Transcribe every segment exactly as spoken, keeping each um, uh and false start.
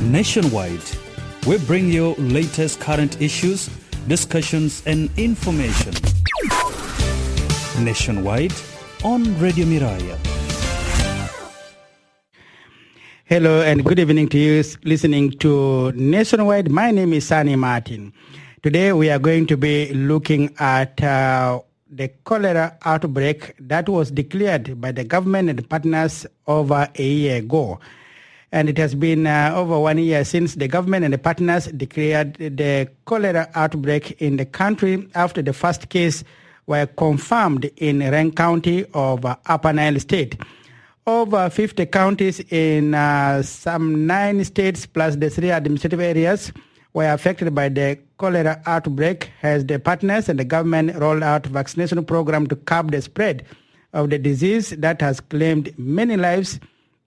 Nationwide, we bring you latest current issues, discussions and information. Nationwide on Radio Miraya. Hello and good evening to you listening to Nationwide. My name is Sani Martin. Today we are going to be looking at uh, the cholera outbreak that was declared by the government and partners over a year ago. And it has been uh, over one year since the government and the partners declared the cholera outbreak in the country after the first case were confirmed in Reng County of uh, Upper Nile State. Over fifty counties in uh, some nine states plus the three administrative areas were affected by the cholera outbreak as the partners and the government rolled out vaccination program to curb the spread of the disease that has claimed many lives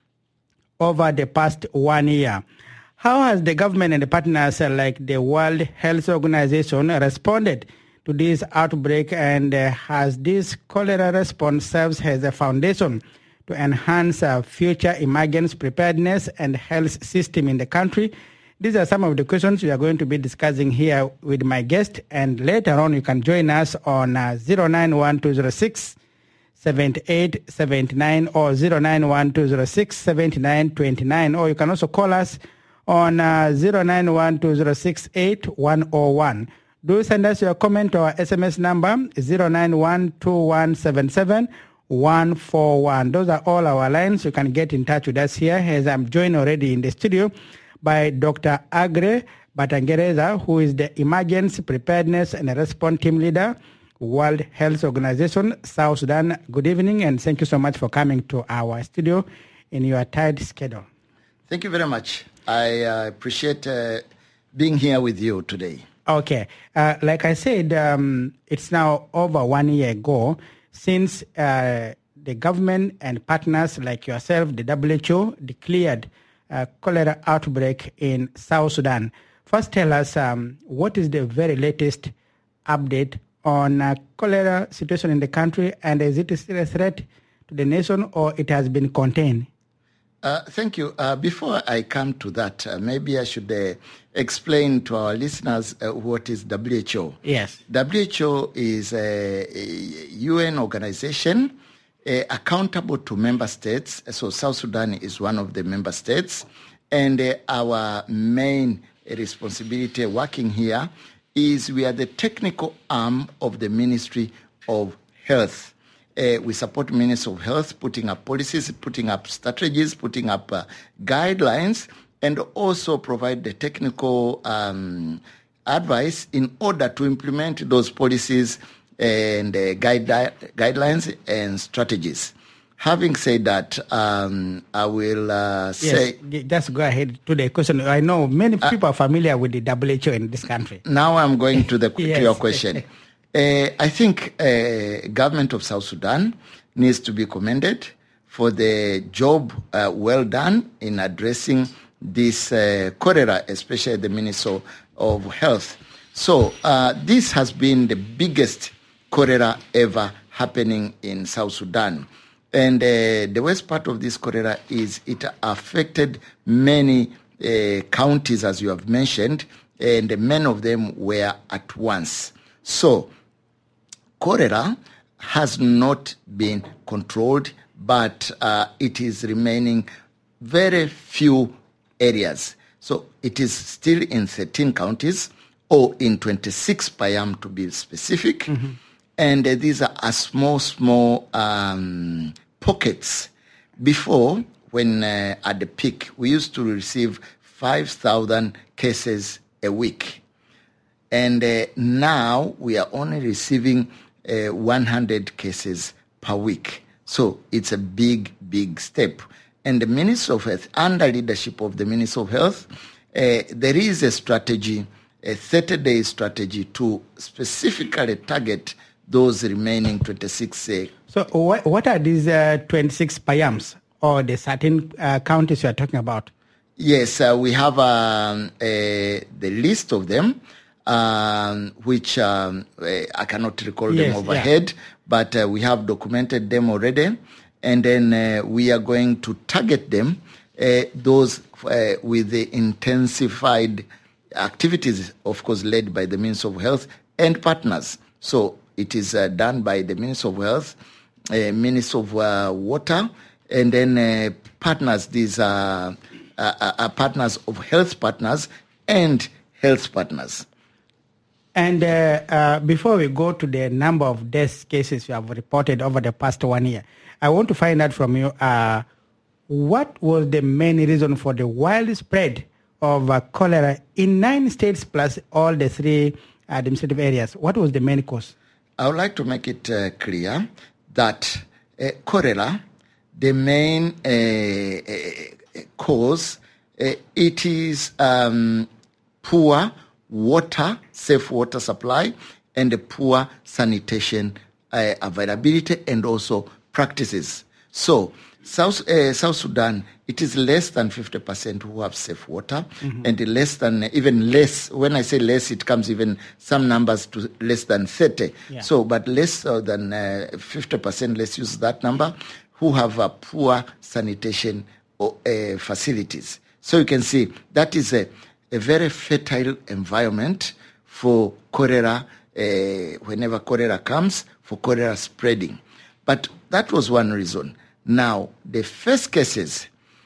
over the past one year. How has the government and the partners uh, like the World Health Organization responded to this outbreak, and uh, has this cholera response serves as a foundation to enhance uh, future emergency preparedness and health system in the country? These are some of the questions we are going to be discussing here with my guest, and later on you can join us on uh, zero nine one two zero six seven eight seven nine or zero nine one two zero six seven nine two nine, or you can also call us on uh, zero nine one two zero six eight one zero one. Do send us your comment or S M S number zero nine one two one seven seven one four one. Those are all our lines. You can get in touch with us here, as I'm joined already in the studio by Doctor Aggrey Batangereza, who is the Emergency Preparedness and Response Team Leader, World Health Organization, South Sudan. Good evening, and thank you so much for coming to our studio in your tight schedule. Thank you very much. I uh, appreciate uh, being here with you today. Okay. Uh, like I said, um, it's now over one year ago since uh, the government and partners like yourself, the W H O, declared a cholera outbreak in South Sudan. First, tell us um, what is the very latest update on uh, cholera situation in the country, and is it still a threat to the nation, or it has been contained? Uh, thank you. Uh, before I come to that, uh, maybe I should uh, explain to our listeners uh, what is W H O. Yes. W H O is a, a U N organization uh, accountable to member states. So South Sudan is one of the member states. And uh, our main responsibility working here is we are the technical arm of the Ministry of Health. Uh, we support Ministry of Health, putting up policies, putting up strategies, putting up uh, guidelines, and also provide the technical um, advice in order to implement those policies and uh, guide, guidelines and strategies. Having said that, um, I will uh, say... Yes, just go ahead to the question. I know many people uh, are familiar with the W H O in this country. Now I'm going to, the, yes. to your question. Uh, I think uh, government of South Sudan needs to be commended for the job uh, well done in addressing this uh, cholera, especially the Minister of Health. So uh, this has been the biggest cholera ever happening in South Sudan. And uh, the worst part of this cholera is it affected many uh, counties, as you have mentioned, and many of them were at once. So cholera has not been controlled, but uh, it is remaining very few areas. So it is still in thirteen counties, or in twenty-six Payam to be specific. Mm-hmm. And uh, these are a small, small um, pockets. Before, when uh, at the peak, we used to receive five thousand cases a week. And uh, now we are only receiving uh, one hundred cases per week. So it's a big, big step. And the Ministry of Health, under leadership of the Ministry of Health, uh, there is a strategy, a thirty-day strategy to specifically target those remaining twenty-six. Uh, so what, what are these uh, twenty-six Payams, or the certain uh, counties you are talking about? Yes, uh, we have um, a, the list of them, um, which um, I cannot recall yes, them overhead, yeah. but uh, we have documented them already. And then uh, we are going to target them uh, those uh, with the intensified activities, of course, led by the Ministry of Health and partners. So it is uh, done by the Ministry of Health, uh, Ministry of uh, Water, and then uh, partners. These are, uh, are partners of health partners and health partners. And uh, uh, before we go to the number of death cases you have reported over the past one year, I want to find out from you, uh, what was the main reason for the widespread of uh, cholera in nine states plus all the three administrative areas? What was the main cause? I would like to make it uh, clear that uh, cholera, the main uh, uh, cause, uh, it is um, poor water, safe water supply, and a poor sanitation uh, availability and also practices. So South uh, South Sudan, it is less than fifty percent who have safe water, mm-hmm. and less than, even less, when I say less, it comes even some numbers to less than thirty. Yeah. So, but less than uh, fifty percent, let's use that number, who have uh, poor sanitation or, uh, facilities. So you can see that is a, a very fertile environment for cholera, uh, whenever cholera comes, for cholera spreading. But that was one reason. Now, the first cases,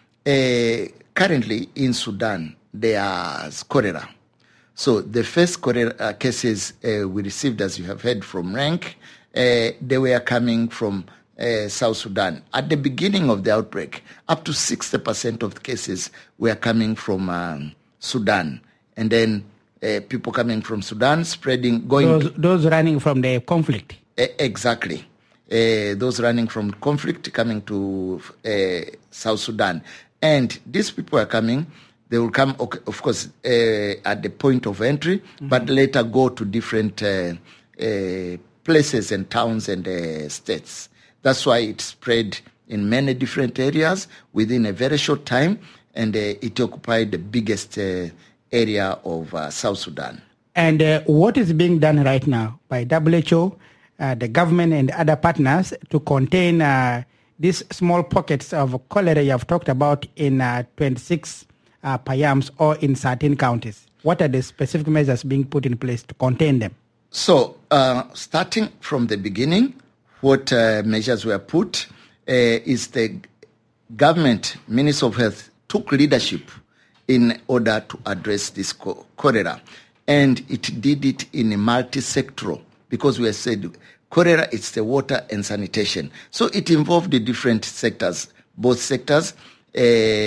uh, currently in Sudan, there are cholera. So the first cholera cases uh, we received, as you have heard from Rank, uh, they were coming from uh, South Sudan. At the beginning of the outbreak, up to sixty percent of the cases were coming from um, Sudan. And then uh, people coming from Sudan spreading, going... Those, those running from the conflict. Uh, exactly. Uh, those running from conflict coming to uh, South Sudan. And these people are coming, they will come, of course, uh, at the point of entry, mm-hmm. but later go to different uh, uh, places and towns and uh, states. That's why it spread in many different areas within a very short time, and uh, it occupied the biggest uh, area of uh, South Sudan. And uh, what is being done right now by W H O, Uh, the government and other partners to contain uh, these small pockets of cholera you have talked about in uh, twenty-six uh, Payams or in certain counties? What are the specific measures being put in place to contain them? So, uh, starting from the beginning, what uh, measures were put uh, is the government, Ministry of Health, took leadership in order to address this co- cholera. And it did it in a multi-sectoral, because we have said cholera, it's the water and sanitation. So it involved the different sectors, both sectors, uh,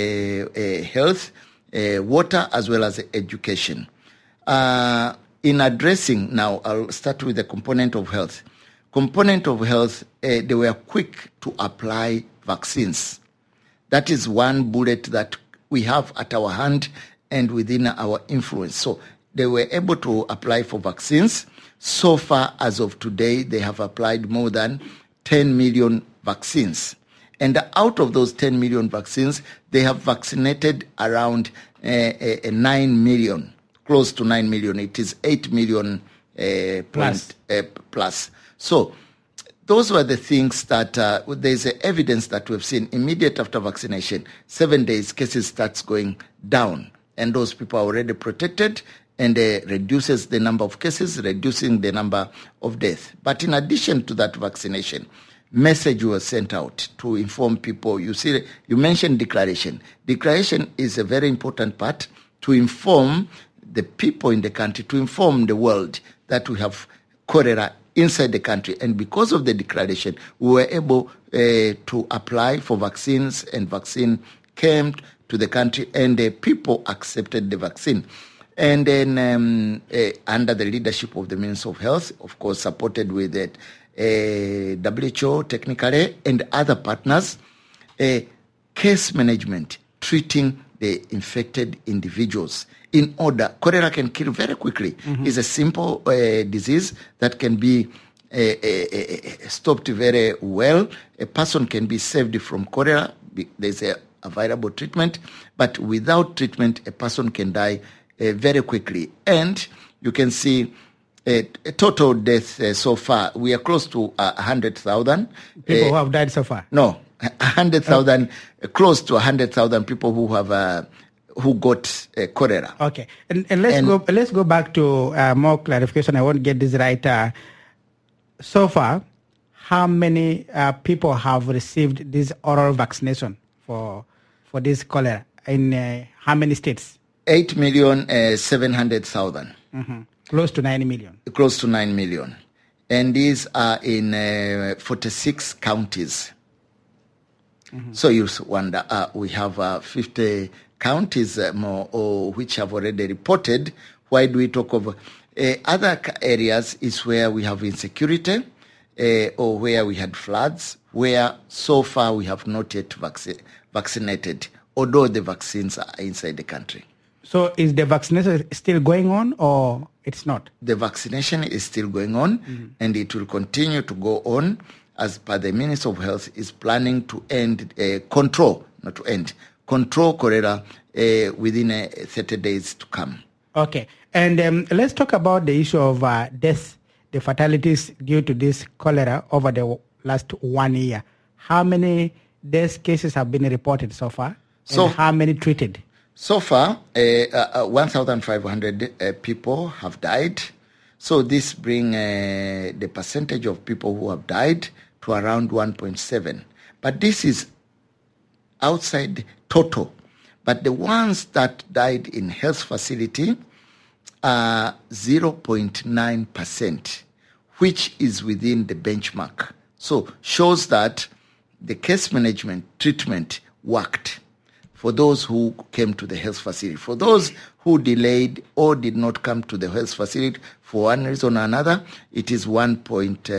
uh, health, uh, water, as well as education. Uh, in addressing, now I'll start with the component of health. Component of health, uh, they were quick to apply vaccines. That is one bullet that we have at our hand and within our influence. So they were able to apply for vaccines. So far, as of today, they have applied more than ten million vaccines. And out of those ten million vaccines, they have vaccinated around uh, uh, nine million, close to nine million. It is eight million uh, plus. Point, uh, plus. So those were the things that uh, there's evidence that we've seen immediate after vaccination, seven days, cases starts going down. And those people are already protected, and uh, reduces the number of cases, reducing the number of deaths. But in addition to that vaccination, message was sent out to inform people. You see, you mentioned declaration. Declaration is a very important part to inform the people in the country, to inform the world that we have cholera inside the country. And because of the declaration, we were able uh, to apply for vaccines, and vaccine came to the country, and the people accepted the vaccine. And then um, uh, under the leadership of the Ministry of Health, of course, supported with it, uh, W H O technically and other partners, uh, case management, treating the infected individuals in order. Cholera can kill very quickly. Mm-hmm. It's a simple uh, disease that can be uh, uh, stopped very well. A person can be saved from cholera. There's a available treatment, but without treatment, a person can die Uh, very quickly. And you can see uh, a total death uh, so far. We are close to uh, one hundred thousand. People uh, who have died so far? No, one hundred thousand, okay. close to one hundred thousand people who have uh, who got uh, cholera. Okay, and, and let's and, go let's go back to uh, more clarification. I won't get this right. Uh, so far, how many uh, people have received this oral vaccination for for this cholera in uh, how many states? Eight million uh, seven hundred thousand. Mm-hmm. Close to nine million. Close to nine million, and these are in uh, forty-six counties. Mm-hmm. So you wonder, uh, we have uh, fifty counties uh, more, or which have already reported. Why do we talk of uh, other areas? Is where we have insecurity, uh, or where we had floods, where so far we have not yet vac- vaccinated, although the vaccines are inside the country. So is the vaccination still going on, or it's not? The vaccination is still going on, mm-hmm. and it will continue to go on, as per the Minister of Health is planning to end, uh, control, not to end, control cholera uh, within uh, thirty days to come. Okay. And um, let's talk about the issue of uh, death, the fatalities due to this cholera over the last one year. How many death cases have been reported so far? So, and how many treated? So far, uh, uh, one thousand five hundred uh, people have died. So this brings uh, the percentage of people who have died to around one point seven. But this is outside total. But the ones that died in health facility are zero point nine percent, which is within the benchmark. So shows that the case management treatment worked for those who came to the health facility. For those who delayed or did not come to the health facility for one reason or another, it is one point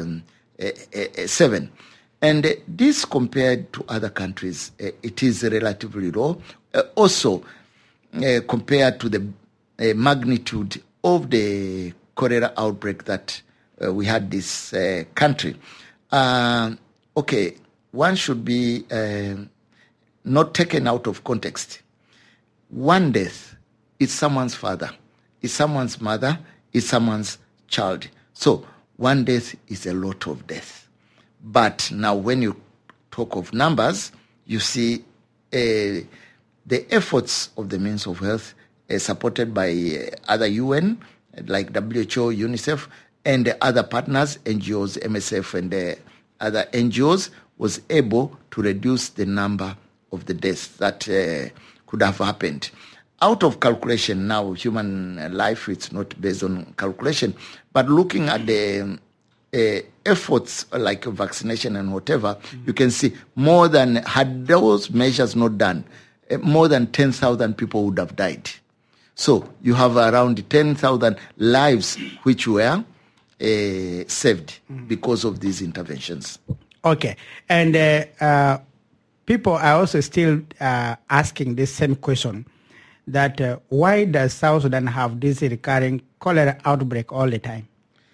seven. And this compared to other countries, it is relatively low. Also, compared to the magnitude of the cholera outbreak that we had this country. Uh, okay, one should be uh, not taken out of context. One death is someone's father, is someone's mother, is someone's child. So one death is a lot of death. But now when you talk of numbers, you see uh, the efforts of the Ministry of Health uh, supported by uh, other U N, like W H O, UNICEF, and the other partners, N G Os, M S F, and the other N G Os, was able to reduce the number of the deaths that uh, could have happened. Out of calculation now, human life, it's not based on calculation, but looking at the uh, efforts like vaccination and whatever, mm-hmm. you can see more than, had those measures not done, uh, more than ten thousand people would have died. So you have around ten thousand lives which were uh, saved mm-hmm. because of these interventions. Okay. And uh, uh, people are also still uh, asking this same question, that uh, why does South Sudan have this recurring cholera outbreak all the time?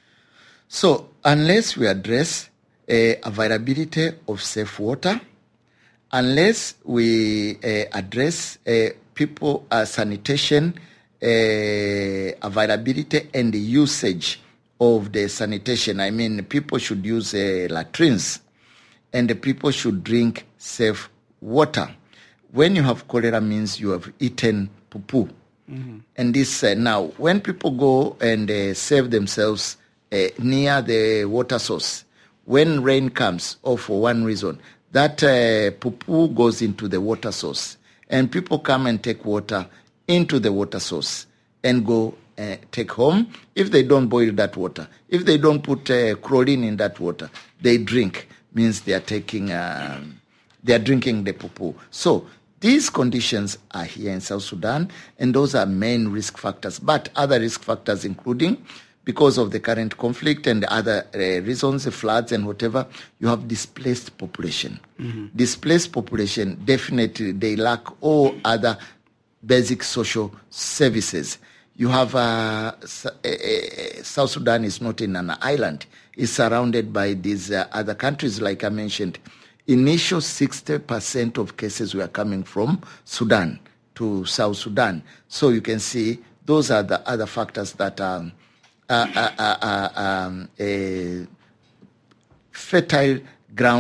So unless we address uh, availability of safe water, unless we uh, address uh, people uh, sanitation uh, availability and the usage of the sanitation, I mean, people should use uh, latrines, and the people should drink safe water. When you have cholera, means you have eaten poo-poo. Mm-hmm. And this uh, now, when people go and uh, save themselves uh, near the water source, when rain comes, or for one reason, that uh, poo-poo goes into the water source, and people come and take water into the water source and go uh, take home. If they don't boil that water, if they don't put uh, chlorine in that water, they drink. Means they are taking, uh, they are drinking the poo-poo. So these conditions are here in South Sudan, and those are main risk factors. But other risk factors, including because of the current conflict and other uh, reasons, the floods and whatever, you have displaced population. Mm-hmm. Displaced population, definitely they lack all other basic social services. You have uh, uh, uh, South Sudan is not in an island. It's surrounded by these uh, other countries, like I mentioned. Initial sixty percent of cases were coming from Sudan to South Sudan. So you can see those are the other factors that are uh, uh, uh, uh, um, a fertile ground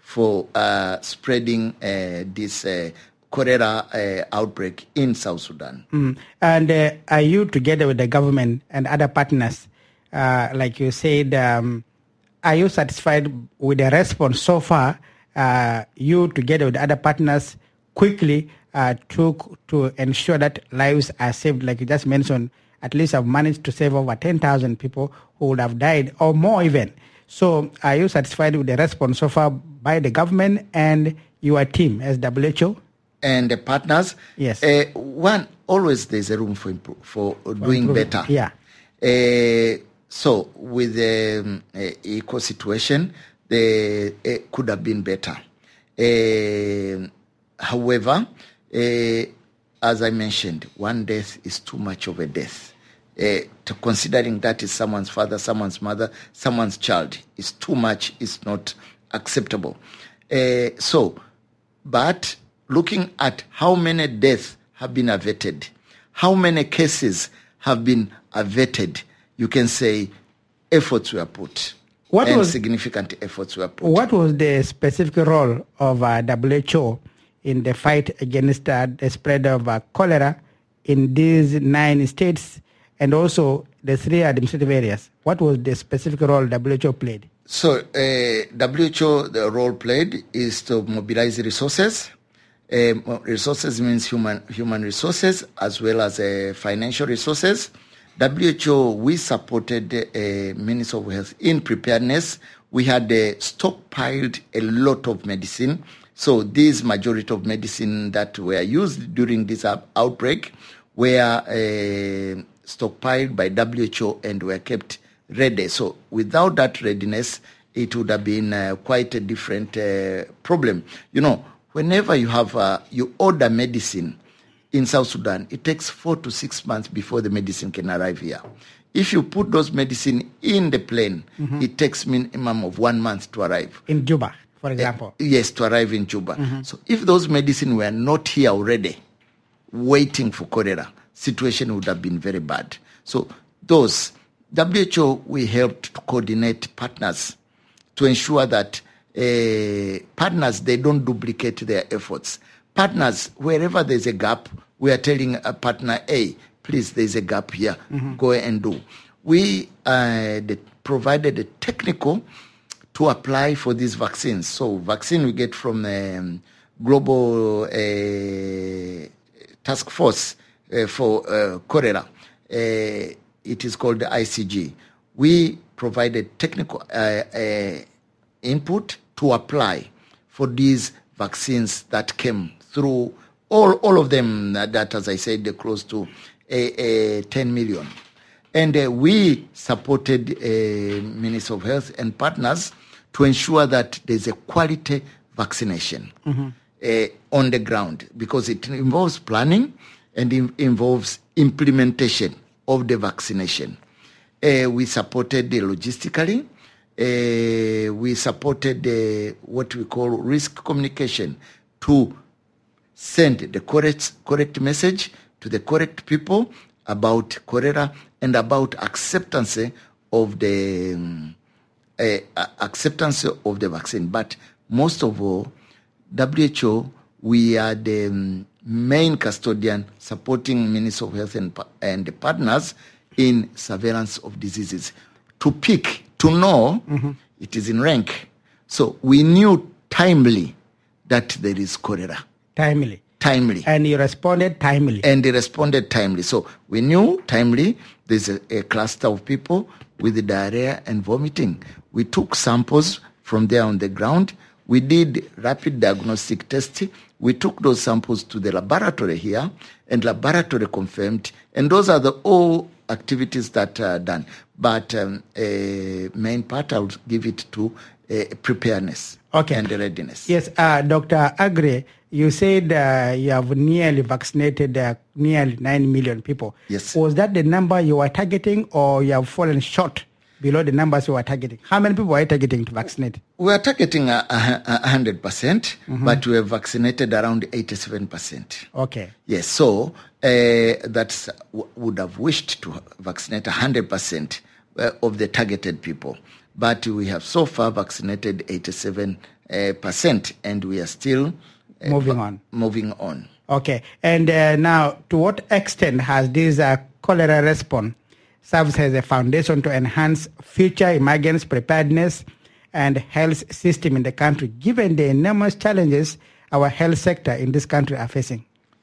for uh, spreading uh, this uh, cholera uh, outbreak in South Sudan. Mm. And uh, are you, together with the government and other partners, uh, like you said, um, are you satisfied with the response so far? Uh, you, together with other partners, quickly uh, took to ensure that lives are saved, like you just mentioned. At least I've managed to save over ten thousand people who would have died, or more even. So are you satisfied with the response so far by the government and your team as W H O? And the partners? Yes. Uh, one, always there's a room for, improve, for, for doing improving. better. Yeah. Uh, so with the um, uh, eco situation, the, it could have been better. Uh, however, uh, as I mentioned, one death is too much of a death. Uh, to considering that is someone's father, someone's mother, someone's child, is too much, is not acceptable. Uh, so, but looking at how many deaths have been averted, how many cases have been averted, you can say efforts were put. What and was, significant efforts were put. What was the specific role of uh, W H O in the fight against uh, the spread of uh, cholera in these nine states and also the three administrative areas? What was the specific role W H O played? So uh, W H O, the role played is to mobilize resources. Uh, resources means human human resources as well as uh, financial resources. W H O, we supported the uh, Ministry of Health in preparedness. We had uh, stockpiled a lot of medicine. So this majority of medicine that were used during this outbreak were uh, stockpiled by W H O and were kept ready. So without that readiness, it would have been uh, quite a different uh, problem. You know, whenever you have uh, you order medicine in South Sudan, it takes four to six months before the medicine can arrive here. If you put those medicine in the plane, mm-hmm. it takes minimum of one month to arrive. In Juba, for example. Uh, yes, to arrive in Juba. Mm-hmm. So if those medicine were not here already, waiting for cholera, situation would have been very bad. So those, W H O, we helped to coordinate partners to ensure that uh, partners, they don't duplicate their efforts. Partners, wherever there's a gap, we are telling a partner A, please, there's a gap here, mm-hmm. go and do. We uh, provided a technical to apply for these vaccines. So vaccine we get from the um, Global uh, Task Force uh, for uh, cholera. Uh, it is called the I C G. We provided technical uh, uh, input to apply for these vaccines that came through, all all of them uh, that, as I said, they're close to uh, uh, ten million. And uh, we supported uh, Ministry of Health and partners to ensure that there's a quality vaccination mm-hmm. uh, on the ground, because it involves planning and it involves implementation of the vaccination. Uh, we supported the logistically. Uh, we supported the, what we call risk communication to send the correct, correct message to the correct people about cholera and about acceptance of the um, uh, acceptance of the vaccine. But most of all, W H O, we are the um, main custodian supporting Ministry of Health and, and the partners in surveillance of diseases. To pick, to know, mm-hmm. it is in rank. So we knew timely that there is cholera. Timely. Timely. And you responded timely. And they responded timely. So we knew timely there's a, a cluster of people with diarrhea and vomiting. We took samples from there on the ground. We did rapid diagnostic testing. We took those samples to the laboratory here, and laboratory confirmed. And those are the all activities that are done. But um, uh, main part, I'll give it to uh, preparedness okay. and readiness. Yes, uh, Doctor Aggrey, you said uh, you have nearly vaccinated uh, nearly nine million people. Yes. Was that the number you were targeting, or you have fallen short below the numbers you were targeting? How many people are you targeting to vaccinate? We are targeting a, a, a one hundred percent, mm-hmm. but we have vaccinated around eighty-seven percent. Okay. Yes, so uh, that would have wished to vaccinate one hundred percent of the targeted people. But we have so far vaccinated eighty-seven uh, percent, and we are still uh, moving on. Moving on. Okay. And uh, now, to what extent has this uh, cholera response serves as a foundation to enhance future emergency preparedness and health system in the country, given the enormous challenges our health sector in this country are facing?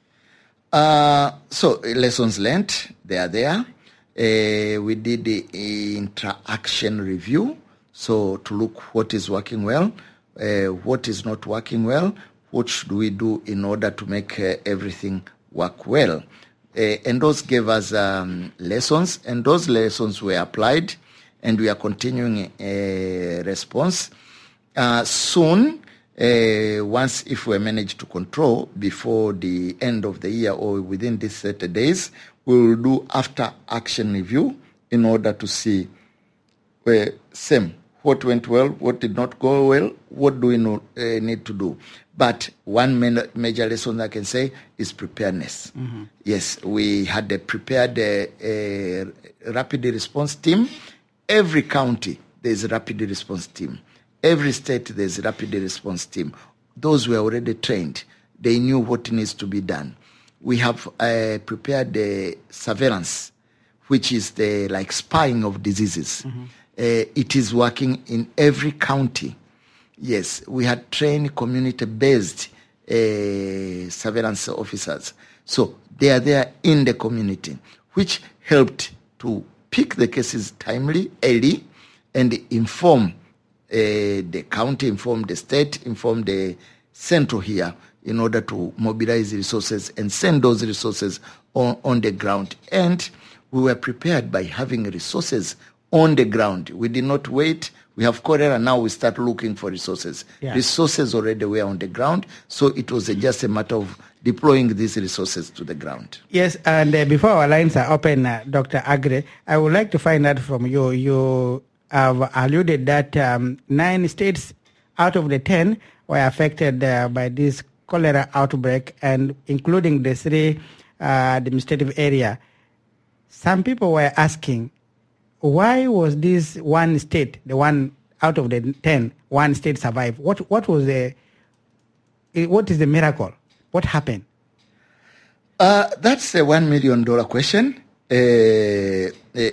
Uh, so, lessons learned, they are there. Uh, we did the interaction review, so to look what is working well, uh, what is not working well, what should we do in order to make uh, everything work well. Uh, and those gave us um, lessons, and those lessons were applied, and we are continuing a response. Uh, soon, uh, once if we manage to control before the end of the year or within these thirty days, we will do after action review in order to see uh, same, what went well, what did not go well, what do we know, uh, need to do. But one main, major lesson I can say is preparedness. Mm-hmm. Yes, we had a prepared uh, uh, rapid response team. Every county, there's a rapid response team. Every state, there's a rapid response team. Those were already trained. They knew what needs to be done. We have uh, prepared the surveillance, which is the like spying of diseases. Mm-hmm. Uh, it is working in every county. Yes, we had trained community-based uh, surveillance officers. So they are there in the community, which helped to pick the cases timely, early, and inform uh, the county, inform the state, inform the central here in order to mobilize resources and send those resources on, on the ground. And we were prepared by having resources on the ground. We did not wait. We have cholera, now we start looking for resources. Yeah. Resources already were on the ground, so it was a, just a matter of deploying these resources to the ground. Yes, and uh, before our lines are open, uh, Doctor Agre, I would like to find out from you, you have alluded that um, nine states out of the ten were affected uh, by this cholera outbreak, and including the three uh, administrative area. Some people were asking, why was this one state, the one out of the ten, one state survived? What what was the, what is the miracle? What happened? Uh, that's a one million dollar question. Uh,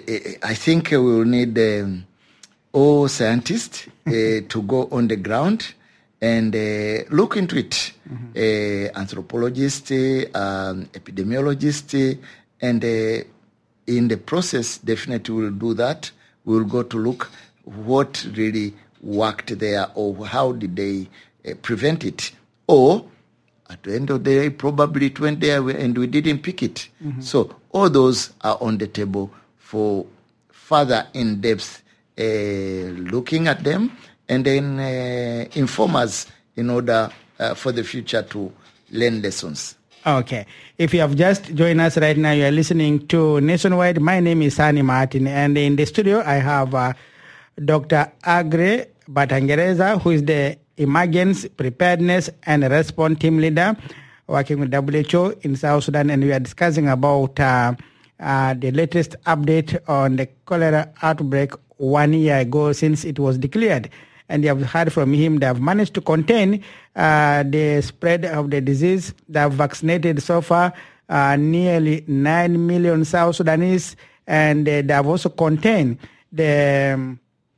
I think we will need um, all scientists uh, to go on the ground and uh, look into it. Mm-hmm. Uh, anthropologists, um, epidemiologists, and uh, in the process, definitely we'll do that. We'll go to look what really worked there, or how did they uh, prevent it. Or, at the end of the day, probably it went there and we didn't pick it. Mm-hmm. So, all those are on the table for further in-depth uh, looking at them, and then uh, inform us in order uh, for the future to learn lessons. Okay. If you have just joined us right now, you are listening to Nationwide. My name is Sani Martin, and in the studio I have uh, Doctor Agre Batangereza, who is the Emergency Preparedness and Response Team Leader working with W H O in South Sudan, and we are discussing about uh, uh, the latest update on the cholera outbreak one year ago since it was declared. And you have heard from him, they have managed to contain uh, the spread of the disease. They have vaccinated so far uh, nearly nine million South Sudanese, and uh, they have also contained the, um,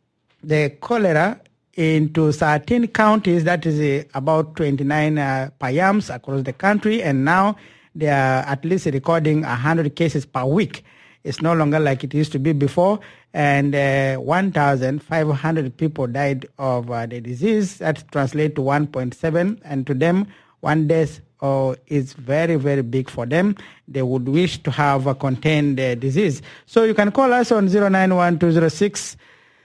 the cholera into thirteen counties, that is uh, about twenty-nine uh, P I A Ms across the country, and now they are at least recording one hundred cases per week. It's no longer like it used to be before, and uh, one thousand five hundred people died of uh, the disease. That translates to one point seven, and to them, one death oh, is very, very big for them. They would wish to have uh, contained the disease. So you can call us on zero nine one two zero six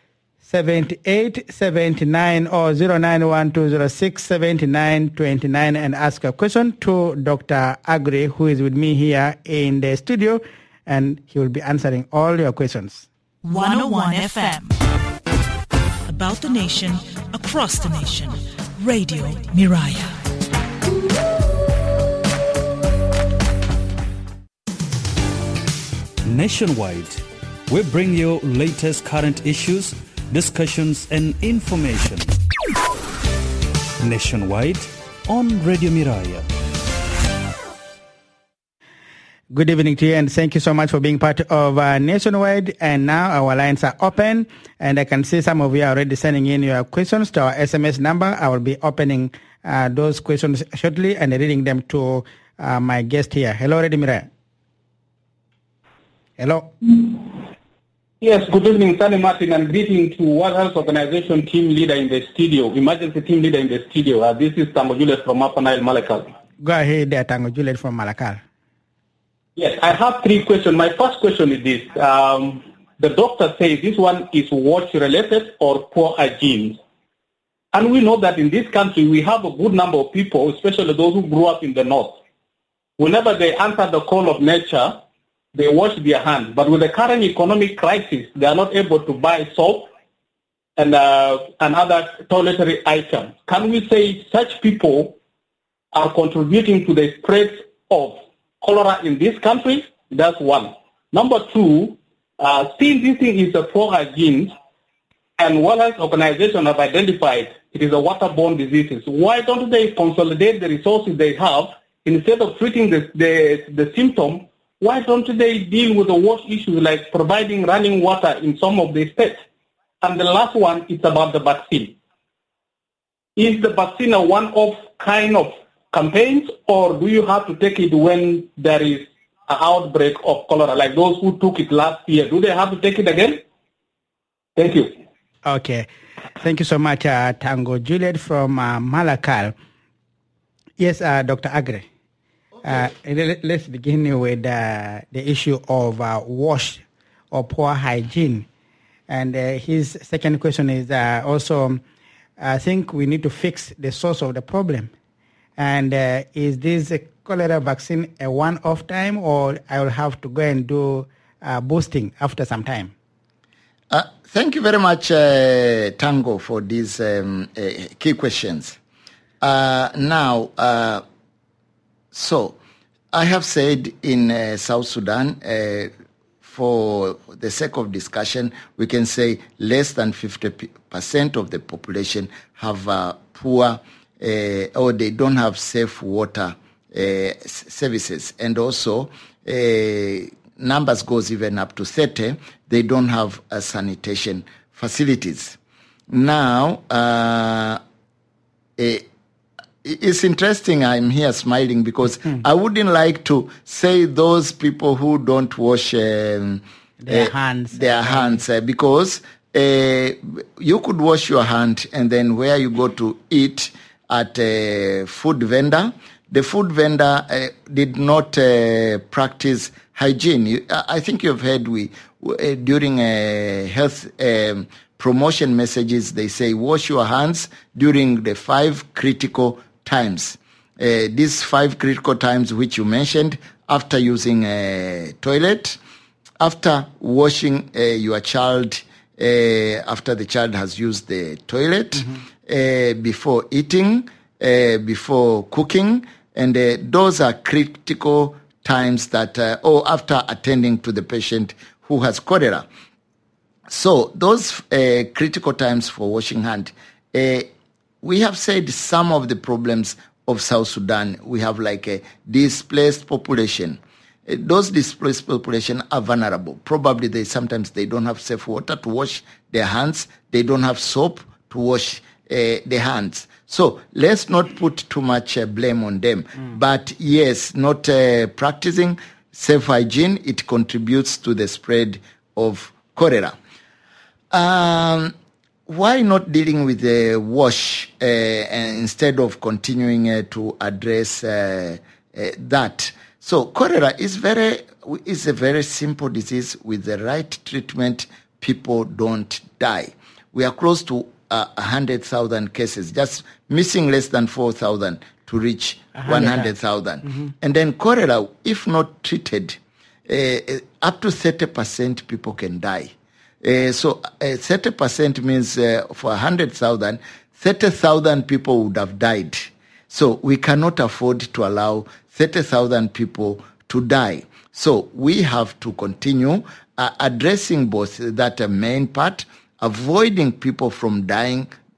seven eight seven nine or zero nine one two zero six seven nine two nine and ask a question to Doctor Agre, who is with me here in the studio, and he will be answering all your questions. one oh one F M. About the nation, across the nation. Radio Miraya. Nationwide, we bring you latest current issues, discussions, and information. Nationwide on Radio Miraya. Good evening to you, and thank you so much for being part of uh, Nationwide. And now our lines are open, and I can see some of you are already sending in your questions to our S M S number. I will be opening uh, those questions shortly and reading them to uh, my guest here. Hello, Radio Miraya. Hello. Yes, good evening, Sani Martin, and greeting to World Health Organization team leader in the studio, emergency team leader in the studio. Uh, this is Tango Juliet from Upper Nile, Malakal. Go ahead there, Tango Juliet from Malakal. Yes, I have three questions. My first question is this. Um, the doctor says this one is wash-related or poor hygiene. And we know that in this country, we have a good number of people, especially those who grew up in the north. Whenever they answer the call of nature, they wash their hands. But with the current economic crisis, they are not able to buy soap and, uh, and other toiletry items. Can we say such people are contributing to the spread of cholera in this country? That's one. Number two, uh, since this thing is a poor hygiene and World Health Organization have identified it is a waterborne disease, why don't they consolidate the resources they have instead of treating the, the, the symptom? Why don't they deal with the wash issues like providing running water in some of the states? And the last one is about the vaccine. Is the vaccine a one-off kind of campaigns, or do you have to take it when there is an outbreak of cholera, like those who took it last year? Do they have to take it again? Thank you. Okay. Thank you so much, uh, Tango Juliet from uh, Malakal. Yes, uh, Doctor Agre. Uh, let's begin with uh, the issue of uh, wash or poor hygiene. And uh, his second question is uh, also, I think we need to fix the source of the problem. And uh, is this cholera vaccine a one-off time, or I will have to go and do uh, boosting after some time? Uh, thank you very much, uh, Tango, for these um, uh, key questions. Uh, now, uh, so I have said in uh, South Sudan, uh, for the sake of discussion, we can say less than fifty percent of the population have uh, poor uh, or they don't have safe water uh, services. And also, uh, numbers goes even up to thirty, they don't have uh, sanitation facilities. Now, uh, uh, it's interesting I'm here smiling because mm. I wouldn't like to say those people who don't wash um, their uh, hands, their hands uh, because uh, you could wash your hand and then where you go to eat at a food vendor, the food vendor uh, did not uh, practice hygiene. You, I think you've heard we uh, during uh, health um, promotion messages, they say wash your hands during the five critical times. Uh, these five critical times which you mentioned, after using a toilet, after washing uh, your child, uh, after the child has used the toilet, mm-hmm. uh, before eating, uh, before cooking, and uh, those are critical times that, uh, or after attending to the patient who has cholera. So those uh, critical times for washing hand, uh, we have said some of the problems of South Sudan. We have like a displaced population. Uh, those displaced population are vulnerable. Probably they sometimes they don't have safe water to wash their hands. They don't have soap to wash uh, their hands. So let's not put too much uh, blame on them. Mm. But yes, not uh, practicing safe hygiene, it contributes to the spread of cholera. Um, why not dealing with the wash uh, instead of continuing uh, to address uh, uh, that? So cholera is very is a very simple disease. With the right treatment, people don't die. We are close to uh, one hundred thousand cases, just missing less than four thousand to reach one hundred thousand. Mm-hmm. And then cholera, if not treated, uh, up to thirty percent people can die. Uh, so uh, thirty percent means uh, for one hundred thousand, thirty thousand people would have died. So we cannot afford to allow thirty thousand people to die. So we have to continue uh, addressing both that uh, main part, avoiding people from dying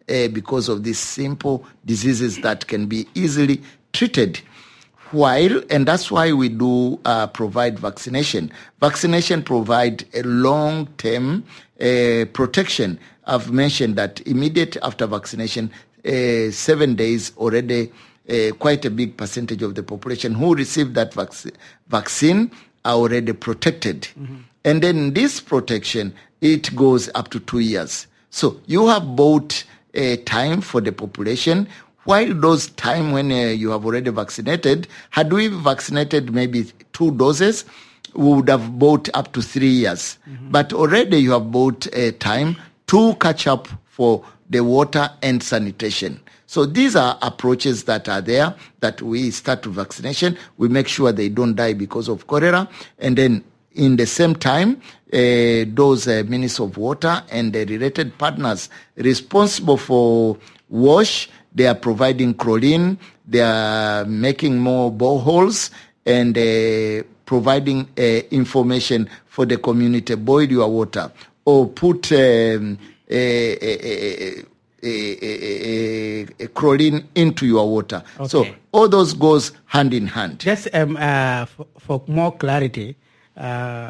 uh, because of these simple diseases that can be easily treated. While, and that's why we do uh, provide vaccination. Vaccination provide a long-term uh, protection. I've mentioned that immediate after vaccination, uh, seven days already, uh, quite a big percentage of the population who received that vac- vaccine are already protected. Mm-hmm. And then this protection, it goes up to two years. So you have bought a time for the population, while those time when uh, you have already vaccinated, had we vaccinated maybe two doses, we would have bought up to three years. Mm-hmm. But already you have bought a time to catch up for the water and sanitation. So these are approaches that are there that we start with vaccination. We make sure they don't die because of cholera. And then in the same time, uh, those uh, ministers of water and the related partners responsible for wash, they are providing chlorine, they are making more boreholes, and uh, providing uh, information for the community. Boil your water or put um, a, a, a, a, a, a chlorine into your water. Okay. So all those goes hand in hand. Just um, uh, for, for more clarity, uh,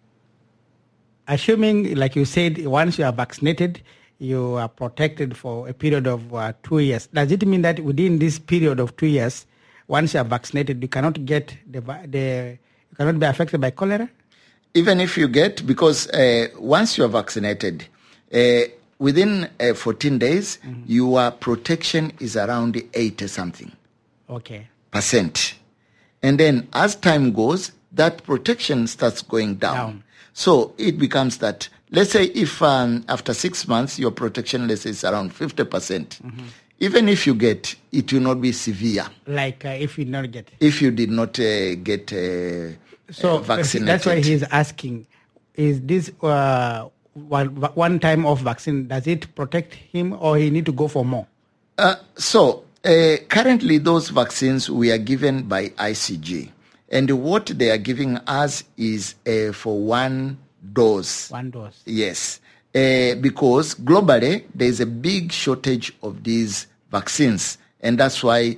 assuming, like you said, once you are vaccinated, you are protected for a period of uh, two years. Does it mean that within this period of two years, once you are vaccinated, you cannot get the the you cannot be affected by cholera? Even if you get, because uh, once you are vaccinated, uh, within uh, fourteen days, mm-hmm. your protection is around eighty something. Okay. Percent, and then as time goes, that protection starts going down. down. So it becomes that. Let's say if um, after six months your protection, let's say, is around fifty percent. Mm-hmm. Even if you get, it will not be severe. Like uh, if you not get. If you did not uh, get uh, so uh, vaccinated. That's why he's asking, is this uh, one, one time of vaccine, does it protect him or he need to go for more? Uh, so uh, currently those vaccines we are given by I C G. And what they are giving us is uh, for one dose. One dose. Yes. Uh, because globally, there is a big shortage of these vaccines. And that's why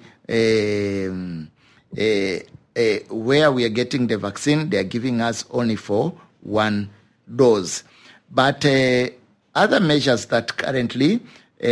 um, uh, uh, where we are getting the vaccine, they are giving us only for one dose. But uh, other measures that currently uh,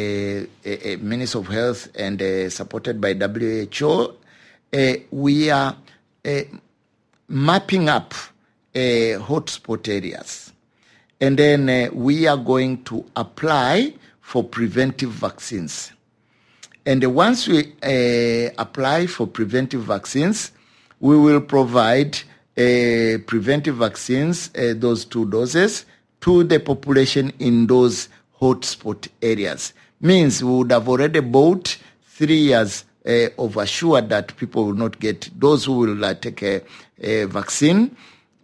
uh, Ministry of Health and uh, supported by W H O, uh, we are uh, mapping up Uh, hotspot areas. And then uh, we are going to apply for preventive vaccines. And uh, once we uh, apply for preventive vaccines, we will provide uh, preventive vaccines, uh, those two doses, to the population in those hotspot areas. Means we would have already bought three years uh, of assured that people will not get, those who will uh, take a, a vaccine,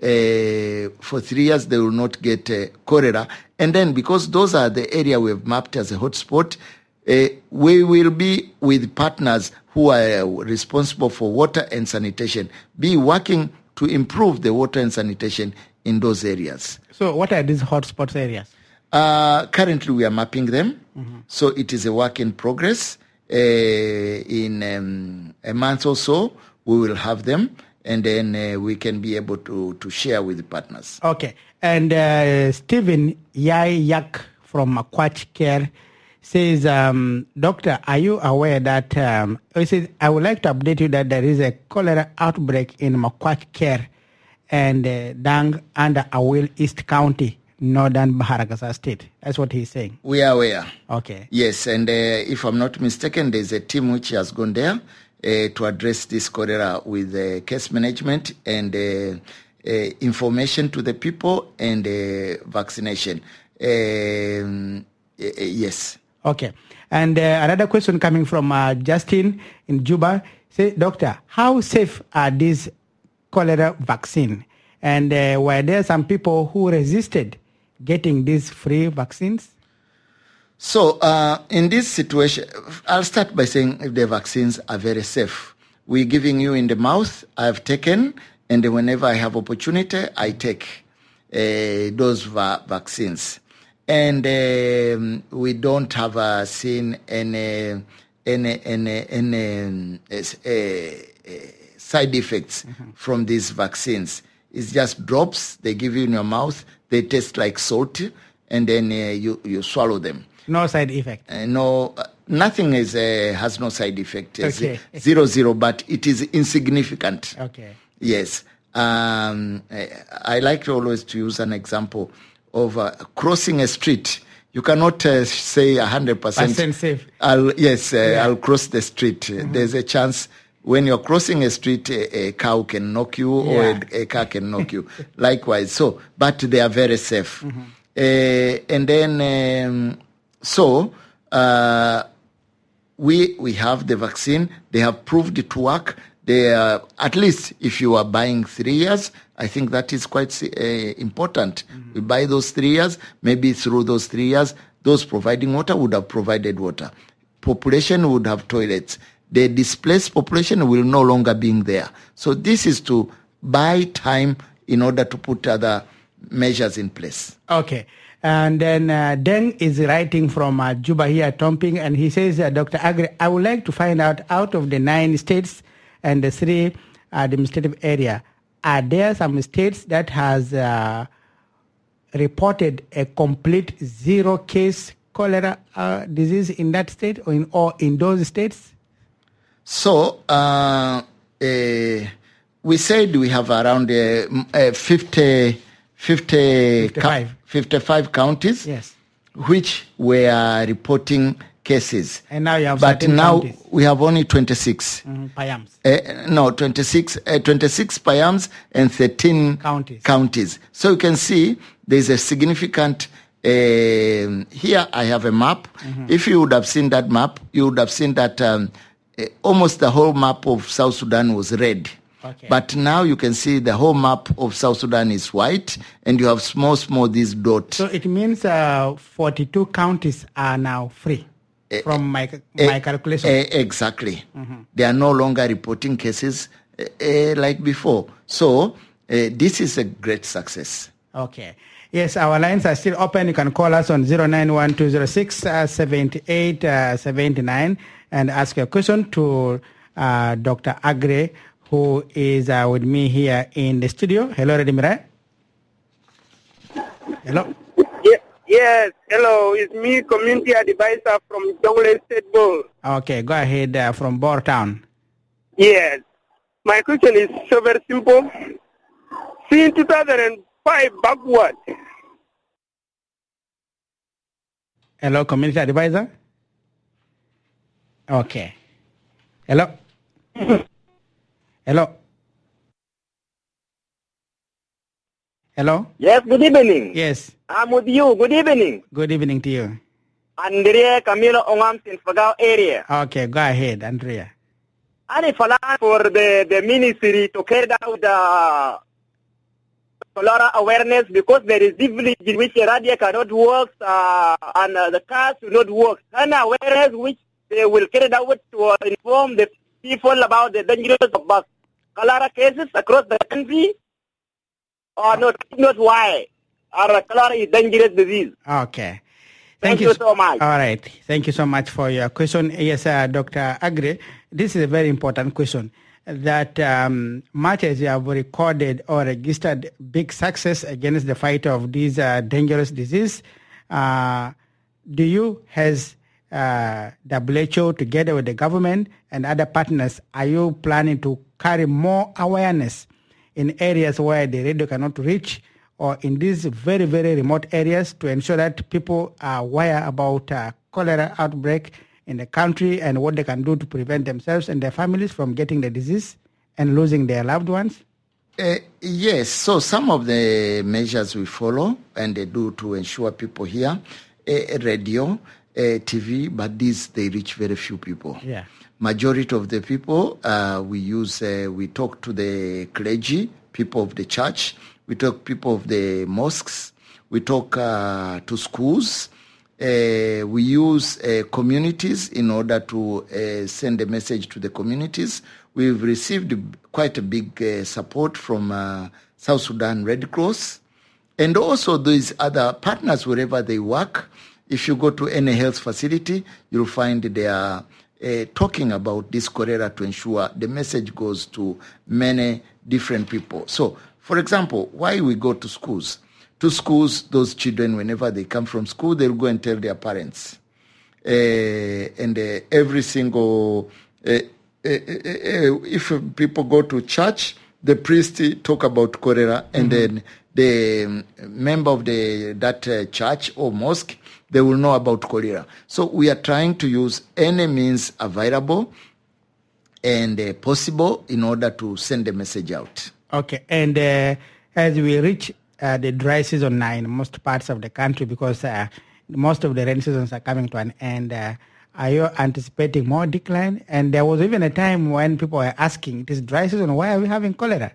Uh, for three years they will not get uh, cholera. And then because those are the area we've mapped as a hotspot, uh, we will be with partners who are uh, responsible for water and sanitation, be working to improve the water and sanitation in those areas. So what are these hotspots areas? Uh, currently we are mapping them. Mm-hmm. So it is a work in progress. Uh, in um, a month or so, we will have them. And then uh, we can be able to, to share with the partners. Okay. And uh, Stephen Yayak from Makwach Care says, um, Doctor, are you aware that, um, he says, I would like to update you that there is a cholera outbreak in Makwach Care and uh, Dang under Awil East County, Northern Baharagasa State. That's what he's saying. We are aware. Okay. Yes, and uh, if I'm not mistaken, there's a team which has gone there Uh, to address this cholera with uh, case management and uh, uh, information to the people and uh, vaccination. Um, uh, yes. Okay. And uh, another question coming from uh, Justin in Juba. Say, Doctor, how safe are these cholera vaccine? And uh, were there some people who resisted getting these free vaccines? So uh, in this situation, I'll start by saying if the vaccines are very safe. We're giving you in the mouth, I've taken, and whenever I have opportunity, I take uh, those va- vaccines. and um, we don't have uh, seen any any any, any uh, uh, side effects mm-hmm. from these vaccines. It's just drops. They give you in your mouth. They taste like salt, and then uh, you you swallow them. No side effect. Uh, no, uh, nothing is uh, has no side effect. It's okay. Zero zero, but it is insignificant. Okay. Yes. Um, I, I like to always to use an example of uh, crossing a street. You cannot uh, say a hundred percent safe. I'll yes, uh, yeah. I'll cross the street. Mm-hmm. There's a chance when you're crossing a street, a, a cow can knock you, yeah. or a, a car can knock you. Likewise. So, but they are very safe. Mm-hmm. Uh, and then. Um, So uh, we we have the vaccine. They have proved it to work. They uh, at least if you are buying three years, I think that is quite uh, important. Mm-hmm. We buy those three years. Maybe through those three years, those providing water would have provided water. Population would have toilets. The displaced population will no longer be there. So this is to buy time in order to put other measures in place. Okay. And then uh, Deng is writing from uh, Juba here, Tomping, and he says, uh, Doctor Agre, I would like to find out, out of the nine states and the three administrative area, are there some states that has uh, reported a complete zero case cholera uh, disease in that state or in, or in those states? So, uh, uh, we said we have around uh, uh, fifty, fifty fifty-five. Ca- fifty-five counties, yes, which were reporting cases. And now you have but now counties. We have only twenty-six. Mm, Payams. Uh, no, twenty-six, uh, twenty-six Payams and thirteen counties. counties. So you can see there's a significant. Uh, here I have a map. Mm-hmm. If you would have seen that map, you would have seen that um, uh, almost the whole map of South Sudan was red. Okay. But now you can see the whole map of South Sudan is white, and you have small, small these dots. So it means uh, forty-two counties are now free uh, from my my uh, calculation. Uh, exactly. Mm-hmm. They are no longer reporting cases uh, uh, like before. So uh, this is a great success. Okay. Yes, our lines are still open. You can call us on zero nine one two zero six seven eight seven nine and ask a question to uh, Doctor Agre, who is uh, with me here in the studio. Hello, Redimirai. Hello. Yeah, yes, hello. It's me, community advisor from Jonglei State Board. Okay, go ahead uh, from Bor Town. Yes. My question is so very simple. Since two thousand five backward. Hello, community advisor. Okay. Hello. Hello. Hello. Yes, good evening. Yes. I'm with you. Good evening. Good evening to you. Andrea Camilo Ongam in Fagao area. Okay, go ahead, Andrea. I follow for the, the ministry to carry out the cholera awareness because there is village in which the radio cannot work uh, and uh, the cars will not work. And awareness which they will carry out to uh, inform the people about the dangers of cholera cases across the country, or not, not why. Or cholera is dangerous disease. Okay. Thank, Thank you so much. All right. Thank you so much for your question. Yes, uh, Doctor Agre, this is a very important question. That um, much as you have recorded or registered big success against the fight of this uh, dangerous disease, uh, do you, as uh, W H O, together with the government and other partners, are you planning to carry more awareness in areas where the radio cannot reach, or in these very, very remote areas, to ensure that people are aware about uh, cholera outbreak in the country and what they can do to prevent themselves and their families from getting the disease and losing their loved ones? Uh, yes, so some of the measures we follow and they do to ensure people hear, uh, radio, uh, T V, but these, they reach very few people. Yeah. Majority of the people, uh, we use, uh, we talk to the clergy, people of the church, we talk people of the mosques, we talk uh, to schools, uh, we use uh, communities in order to uh, send a message to the communities. We've received quite a big uh, support from uh, South Sudan Red Cross. And also these other partners, wherever they work, if you go to any health facility, you'll find they are uh, talking about this cholera to ensure the message goes to many different people. So, for example, why we go to schools? To schools, those children, whenever they come from school, they'll go and tell their parents. Uh, and uh, every single, uh, uh, uh, uh, if people go to church, the priest talk about cholera, and mm-hmm. then the um, member of the that uh, church or mosque, they will know about cholera. So we are trying to use any means available and uh, possible in order to send the message out. Okay, and uh, as we reach uh, the dry season now in most parts of the country, because uh, most of the rain seasons are coming to an end, uh, are you anticipating more decline? And there was even a time when people were asking, it is dry season, why are we having cholera?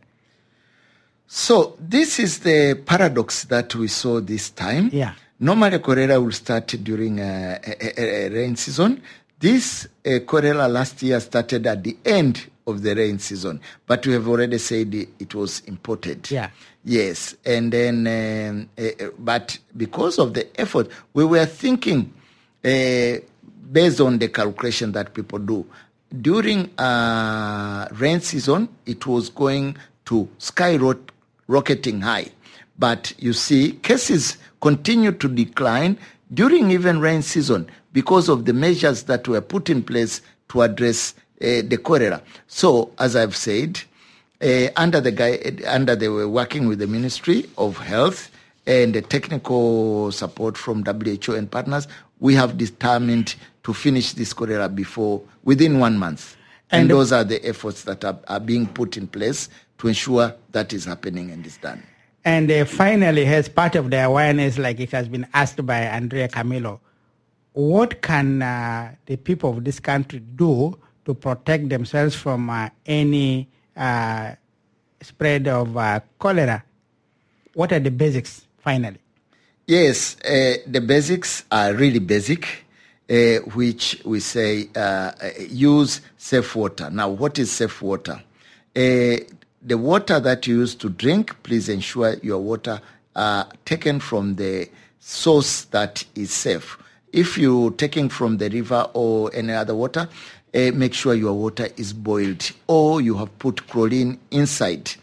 So this is the paradox that we saw this time. Yeah. Normally cholera will start during uh, a, a, a rain season. This uh, cholera last year started at the end of the rain season, but we have already said it was imported. Yeah. Yes, and then, um, uh, but because of the effort, we were thinking, uh, based on the calculation that people do, during uh, rain season, it was going to skyrocketing high. But you see, cases continue to decline during even rain season because of the measures that were put in place to address uh, the cholera. So, as I've said, uh, under the guy, under they were working with the Ministry of Health and the technical support from W H O and partners, we have determined to finish this cholera before within one month. And, and those are the efforts that are, are being put in place to ensure that is happening and is done. And uh, finally, as part of the awareness, like it has been asked by Andrea Camillo, what can uh, the people of this country do to protect themselves from uh, any uh, spread of uh, cholera? What are the basics, finally? Yes, uh, the basics are really basic, uh, which we say uh, use safe water. Now, what is safe water? Uh, The water that you use to drink, please ensure your water are taken from the source that is safe. If you're taking from the river or any other water, uh, make sure your water is boiled or you have put chlorine inside.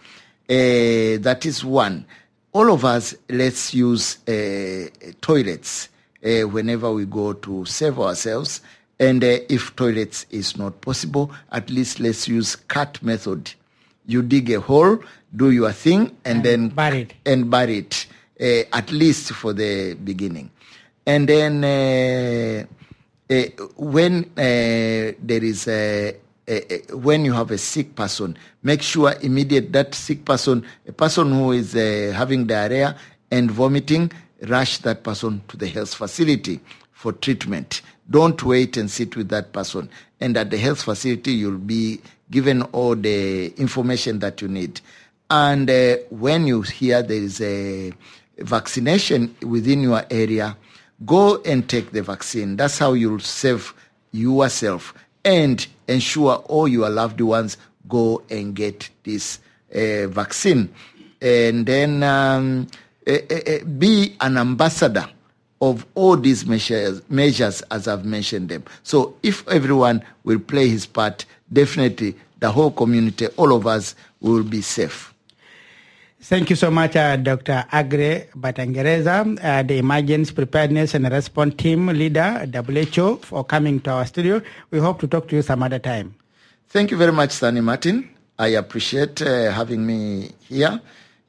Uh, that is one. All of us, let's use uh, toilets uh, whenever we go to save ourselves. And uh, if toilets is not possible, at least let's use cut method. You dig a hole, do your thing, and, and then bury it. And bury it, uh, at least for the beginning. And then uh, uh, when uh, there is a, a, a, when you have a sick person, make sure immediate that sick person, a person who is uh, having diarrhea and vomiting, rush that person to the health facility for treatment. Don't wait and sit with that person. And at the health facility, you'll be given all the information that you need. And uh, when you hear there is a vaccination within your area, go and take the vaccine. That's how you'll save yourself and ensure all your loved ones go and get this uh, vaccine. And then um, uh, uh, be an ambassador of all these measures, measures as I've mentioned them. So if everyone will play his part, definitely the whole community, all of us, will be safe. Thank you so much, uh, Doctor Aggrey Batangereza, uh, the Emergency Preparedness and Response Team Leader at W H O, for coming to our studio. We hope to talk to you some other time. Thank you very much, Sani Martin. I appreciate uh, having me here. Uh,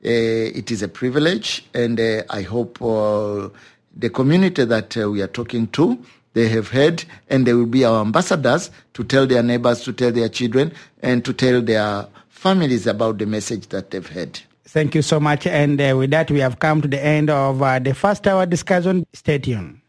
it is a privilege, and uh, I hope uh, the community that uh, we are talking to, they have heard, and they will be our ambassadors to tell their neighbors, to tell their children, and to tell their families about the message that they've heard. Thank you so much. And uh, with that, we have come to the end of uh, the first hour discussion. Stay tuned.